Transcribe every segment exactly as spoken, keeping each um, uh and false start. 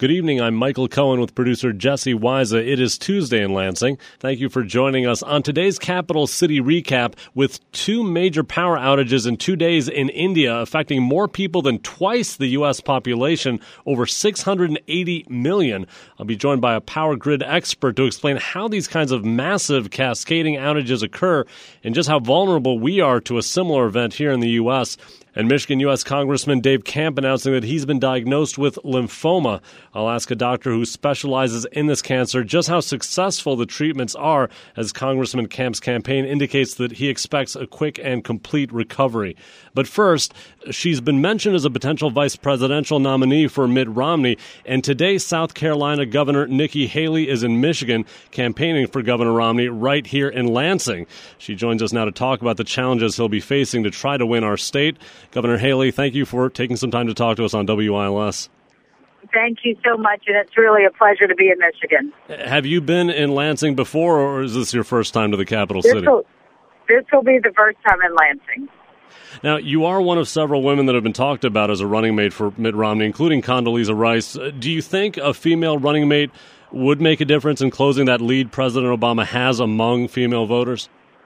Good evening. I'm Michael Cohen with producer Jesse Wiza. It is Tuesday in Lansing. Thank you for joining us on today's Capital City Recap. With two major power outages in two days in India affecting more people than twice the U S population, over six hundred eighty million. I'll be joined by a power grid expert to explain how these kinds of massive cascading outages occur and just how vulnerable we are to a similar event here in the U S. And Michigan U S Congressman Dave Camp announcing that he's been diagnosed with lymphoma. I'll ask a doctor who specializes in this cancer just how successful the treatments are, as Congressman Camp's campaign indicates that he expects a quick and complete recovery. But first, she's been mentioned as a potential vice presidential nominee for Mitt Romney, and today South Carolina Governor Nikki Haley is in Michigan campaigning for Governor Romney right here in Lansing. She joins us now to talk about the challenges he'll be facing to try to win our state. Governor Haley, thank you for taking some time to talk to us on W I L S. Thank you so much, and it's really a pleasure to be in Michigan. Have you been in Lansing before, or is this your first time to the capital this city? Will, this will be the first time in Lansing. Now, you are one of several women that have been talked about as a running mate for Mitt Romney, including Condoleezza Rice. Do you think a female running mate would make a difference in closing that lead President Obama has among female voters?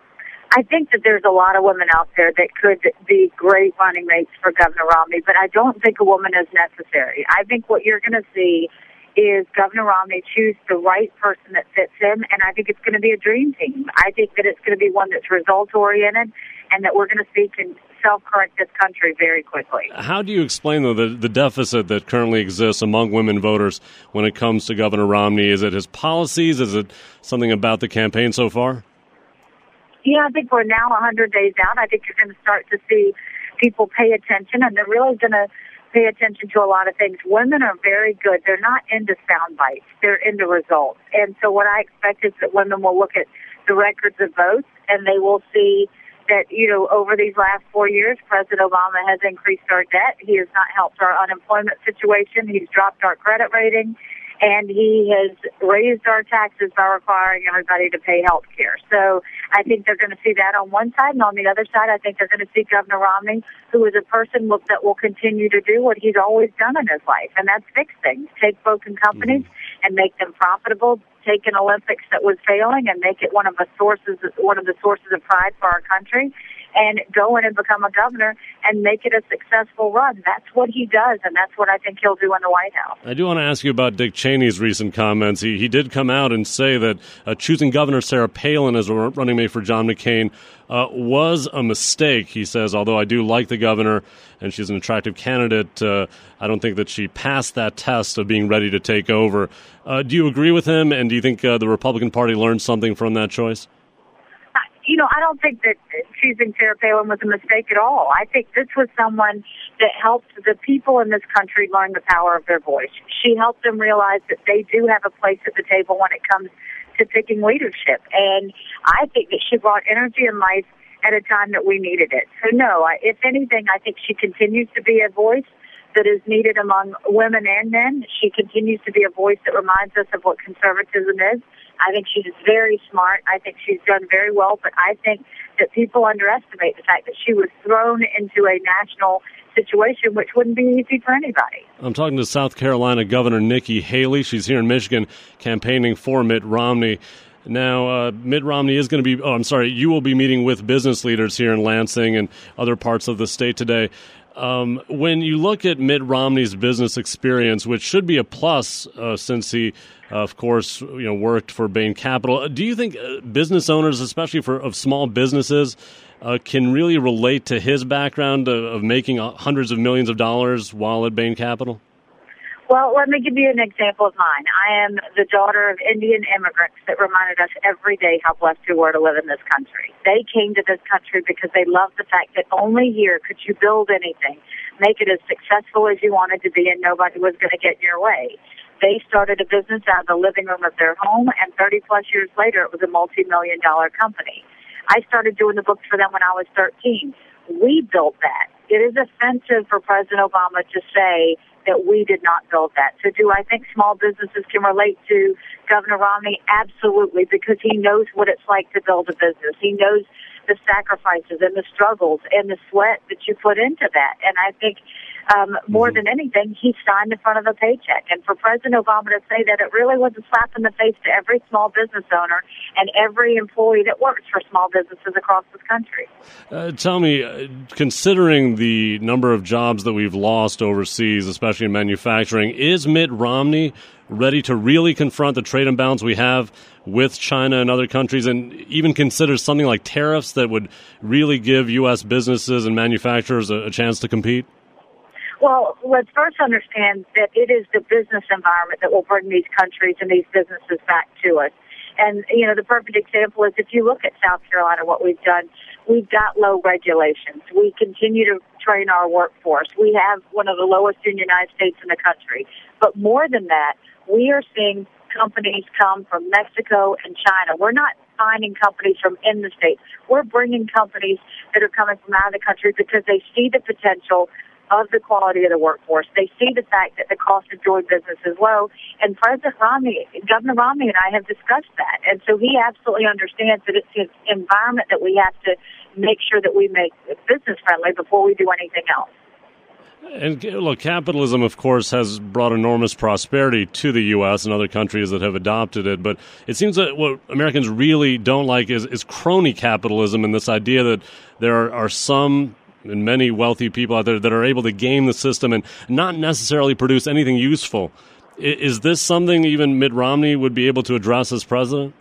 I think that there's a lot of women out there that could be great running mates for Governor Romney, but I don't think a woman is necessary. I think what you're going to see is Governor Romney choose the right person that fits him, and I think it's going to be a dream team. I think that it's going to be one that's result-oriented and that we're going to see can self-correct this country very quickly. How do you explain, though, the, the deficit that currently exists among women voters when it comes to Governor Romney? Is it his policies? Is it something about the campaign so far? Yeah, I think we're now one hundred days out. I think you're going to start to see people pay attention, and they're really going to pay attention to a lot of things. Women are very good. They're not into sound bites. They're into results. And so what I expect is that women will look at the records of votes, and they will see that, you know, over these last four years, President Obama has increased our debt. He has not helped our unemployment situation. He's dropped our credit rating. And he has raised our taxes by requiring everybody to pay health care. So I think they're going to see that on one side. And on the other side, I think they're going to see Governor Romney, who is a person that will continue to do what he's always done in his life, and that's fix things. Take broken companies mm-hmm. and make them profitable. Take an Olympics that was failing and make it one of the sources, one of the sources of pride for our country. And go in and become a governor and make it a successful run. That's what he does, and that's what I think he'll do in the White House. I do want to ask you about Dick Cheney's recent comments. He he did come out and say that uh, choosing Governor Sarah Palin as a running mate for John McCain uh, was a mistake. He says, although I do like the governor and she's an attractive candidate, uh, I don't think that she passed that test of being ready to take over. Uh, do you agree with him, and do you think uh, the Republican Party learned something from that choice? You know, I don't think that choosing Sarah Palin was a mistake at all. I think this was someone that helped the people in this country learn the power of their voice. She helped them realize that they do have a place at the table when it comes to picking leadership. And I think that she brought energy and life at a time that we needed it. So, no, I, if anything, I think she continues to be a voice that is needed among women and men. She continues to be a voice that reminds us of what conservatism is. I think she's very smart. I think she's done very well, but I think that people underestimate the fact that she was thrown into a national situation, which wouldn't be easy for anybody. I'm talking to South Carolina Governor Nikki Haley. She's here in Michigan campaigning for Mitt Romney. Now, uh, Mitt Romney is going to be, oh, I'm sorry, you will be meeting with business leaders here in Lansing and other parts of the state today. Um, when you look at Mitt Romney's business experience, which should be a plus uh, since he, uh, of course, you know, worked for Bain Capital, do you think uh, business owners, especially for of small businesses, uh, can really relate to his background of, of making uh, hundreds of millions of dollars while at Bain Capital? Well, let me give you an example of mine. I am the daughter of Indian immigrants that reminded us every day how blessed we were to live in this country. They came to this country because they loved the fact that only here could you build anything, make it as successful as you wanted to be, and nobody was going to get in your way. They started a business out of the living room of their home, and thirty-plus years later, it was a multi-million dollar company. I started doing the books for them when I was thirteen. We built that. It is offensive for President Obama to say that we did not build that. So do I think small businesses can relate to Governor Romney? Absolutely, because he knows what it's like to build a business. He knows the sacrifices and the struggles and the sweat that you put into that. And I think um, more mm-hmm. than anything, he signed in front of a paycheck. And for President Obama to say that, it really was a slap in the face to every small business owner and every employee that works for small businesses across this country. Uh, tell me, uh, considering the number of jobs that we've lost overseas, especially in manufacturing, is Mitt Romney ready to really confront the trade imbalance we have with China and other countries, and even consider something like tariffs that would really give U S businesses and manufacturers a, a chance to compete? Well, let's first understand that it is the business environment that will bring these countries and these businesses back to us. And, you know, the perfect example is if you look at South Carolina, what we've done, we've got low regulations. We continue to train our workforce. We have one of the lowest unionized states in the country. But more than that, we are seeing companies come from Mexico and China. We're not finding companies from in the States. We're bringing companies that are coming from out of the country because they see the potential of the quality of the workforce. They see the fact that the cost of doing business is low. And President Romney, Governor Romney and I have discussed that. And so he absolutely understands that it's an environment that we have to make sure that we make business friendly before we do anything else. And look, capitalism, of course, has brought enormous prosperity to the U S and other countries that have adopted it. But it seems that what Americans really don't like is, is crony capitalism, and this idea that there are, are some and many wealthy people out there that are able to game the system and not necessarily produce anything useful. Is this something even Mitt Romney would be able to address as president?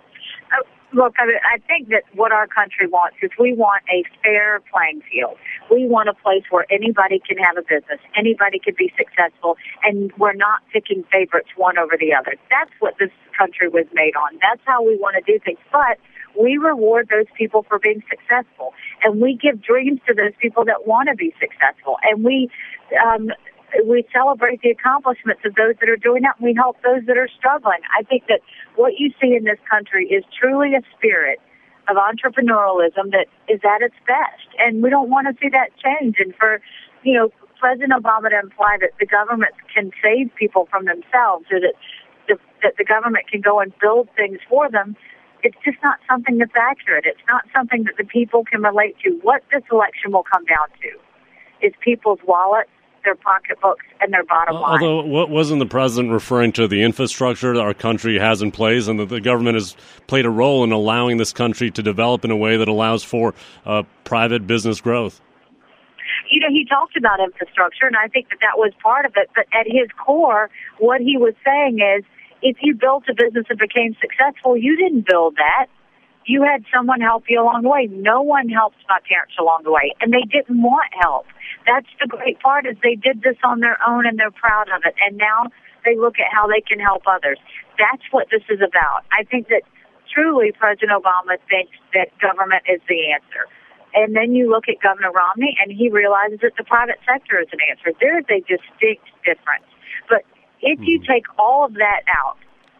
Look, I, mean, I think that what our country wants is we want a fair playing field. We want a place where anybody can have a business, anybody can be successful, and we're not picking favorites one over the other. That's what this country was made on. That's how we want to do things. But we reward those people for being successful, and we give dreams to those people that want to be successful, and we um, we celebrate the accomplishments of those that are doing that, and we help those that are struggling. I think that what you see in this country is truly a spirit of entrepreneurialism that is at its best, and we don't want to see that change. And for, you know, President Obama to imply that the government can save people from themselves, or that the, that the government can go and build things for them, it's just not something that's accurate. It's not something that the people can relate to. What this election will come down to is people's wallets, their pocketbooks, and their bottom line. Although, what wasn't the president referring to the infrastructure that our country has in place, and that the government has played a role in allowing this country to develop in a way that allows for uh, private business growth? You know, he talked about infrastructure, and I think that that was part of it. But at his core, what he was saying is, if you built a business and became successful, you didn't build that. You had someone help you along the way. No one helped my parents along the way, and they didn't want help. That's the great part, is they did this on their own, and they're proud of it. And now they look at how they can help others. That's what this is about. I think that truly President Obama thinks that government is the answer. And then you look at Governor Romney, and he realizes that the private sector is an answer. There is a distinct difference. But if you take all of that out,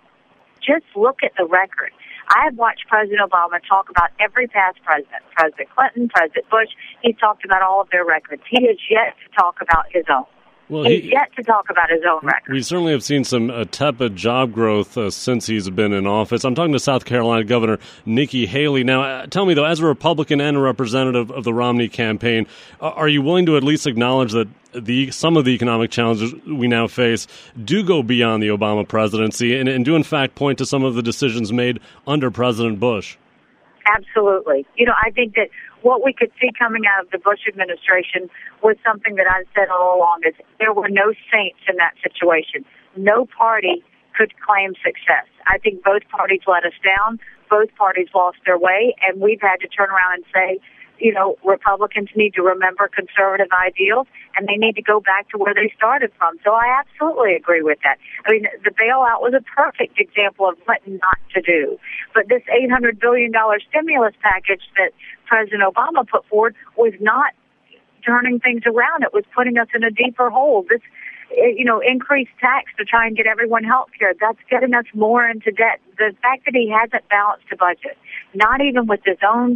just look at the record. I have watched President Obama talk about every past president, President Clinton, President Bush. He's talked about all of their records. He has yet to talk about his own. Well, he's he, yet to talk about his own record. We certainly have seen some uh, tepid job growth uh, since he's been in office. I'm talking to South Carolina Governor Nikki Haley. Now, uh, tell me, though, as a Republican and a representative of the Romney campaign, uh, are you willing to at least acknowledge that the some of the economic challenges we now face do go beyond the Obama presidency and, and do, in fact, point to some of the decisions made under President Bush? Absolutely. You know, I think that what we could see coming out of the Bush administration was something that I've said all along, is there were no saints in that situation. No party could claim success. I think both parties let us down. Both parties lost their way, and we've had to turn around and say, you know, Republicans need to remember conservative ideals, and they need to go back to where they started from. So I absolutely agree with that. I mean, the bailout was a perfect example of what not to do. But this eight hundred billion dollars stimulus package that President Obama put forward was not turning things around. It was putting us in a deeper hole. This, you know, increased tax to try and get everyone health care, that's getting us more into debt. The fact that he hasn't balanced a budget, not even with his own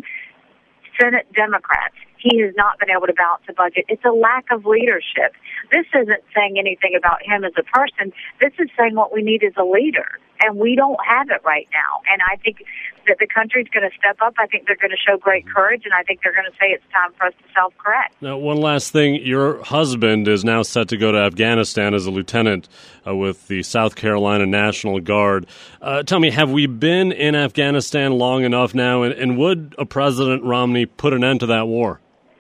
Senate Democrats, he has not been able to balance a budget. It's a lack of leadership. This isn't saying anything about him as a person. This is saying what we need is a leader, and we don't have it right now. And I think that the country's going to step up. I think they're going to show great courage, and I think they're going to say it's time for us to self-correct. Now, one last thing. Your husband is now set to go to Afghanistan as a lieutenant uh, with the South Carolina National Guard. Uh, tell me, have we been in Afghanistan long enough now, and, and would a President Romney put an end to that war?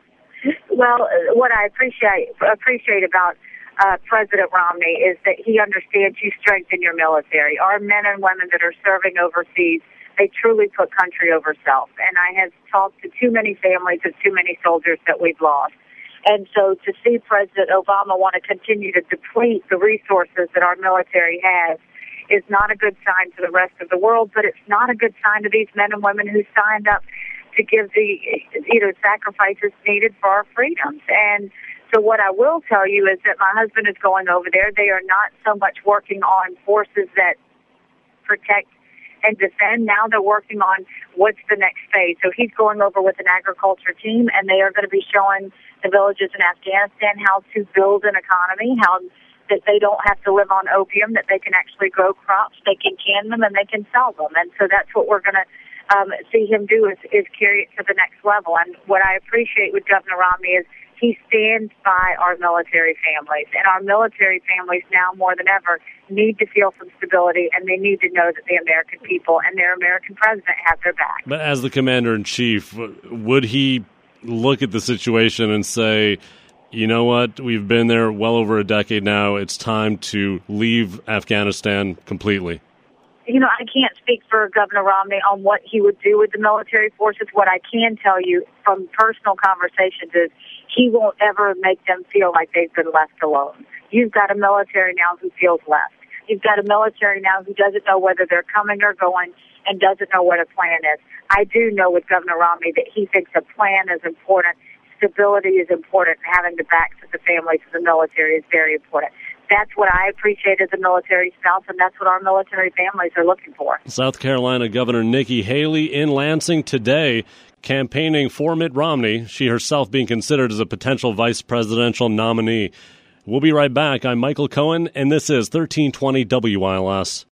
Well, what I appreciate appreciate about uh, President Romney is that he understands you strengthen your military. Our men and women that are serving overseas, they truly put country over self. And I have talked to too many families of too many soldiers that we've lost. And so to see President Obama want to continue to deplete the resources that our military has is not a good sign to the rest of the world, but it's not a good sign to these men and women who signed up to give the, you know, sacrifices needed for our freedoms. And so what I will tell you is that my husband is going over there. They are not so much working on forces that protect and defend. Now they're working on what's the next phase. So he's going over with an agriculture team, and they are going to be showing the villages in Afghanistan how to build an economy, how that they don't have to live on opium, that they can actually grow crops, they can can them, and they can sell them. And so that's what we're going to Um, see him do is, is carry it to the next level. And what I appreciate with Governor Romney is he stands by our military families. And our military families now more than ever need to feel some stability, and they need to know that the American people and their American president have their back. But as the commander-in-chief, would he look at the situation and say, you know what, we've been there well over a decade now, it's time to leave Afghanistan completely? You know, I can't speak for Governor Romney on what he would do with the military forces. What I can tell you from personal conversations is he won't ever make them feel like they've been left alone. You've got a military now who feels left. You've got a military now who doesn't know whether they're coming or going and doesn't know what a plan is. I do know with Governor Romney that he thinks a plan is important, stability is important, and having the backs of the families of the military is very important. That's what I appreciate as a military spouse, and that's what our military families are looking for. South Carolina Governor Nikki Haley in Lansing today campaigning for Mitt Romney, she herself being considered as a potential vice presidential nominee. We'll be right back. I'm Michael Cohen, and this is thirteen twenty W I L S.